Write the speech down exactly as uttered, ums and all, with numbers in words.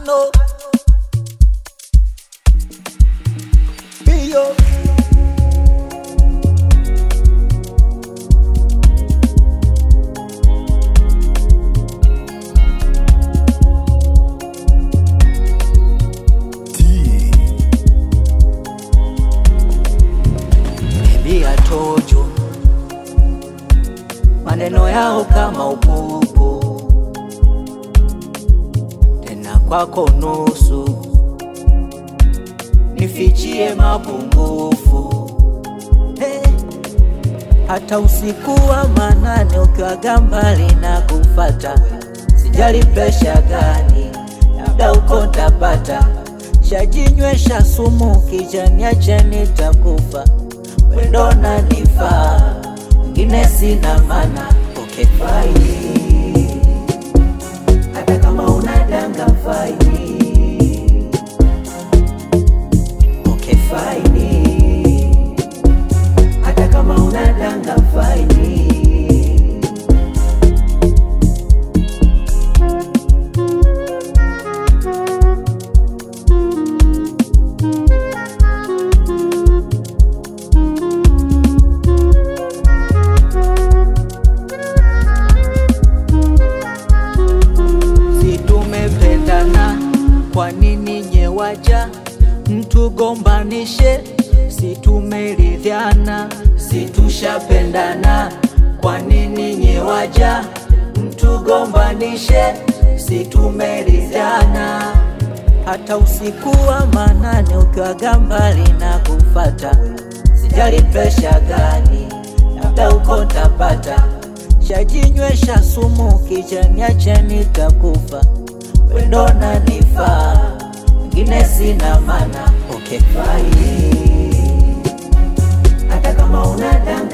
know. Be yo. Baby, I told you, maneno yao kama upupu, tena kwako nusu, nifichie mapungufu. Hey, hata usiku wa manane ukiwa mbali na kufata, sijali presha gani, labda uko ntapata. Shajinywesha sumu kijaniache nitakufa, wendo nanifaa, mwingine sina maana. Okay fine, hata kama unadanga fine. Okay fine, hata kama unadanga fine. Kwa nini nyewaja mtu gombanishe? Si tumeridhiana, si tushapendana. Kwa nini nyewaja mtu gombanishe? Si tumeridhiana. Hata usiku wa manane ukiwa mbali na kufata, sijali presha gani, labda uko ntapata. Shajinywesha sumu kijaniache nitakufa, wendo nanifaa, mwingine sina maana. Okay fine, hata kama unadanga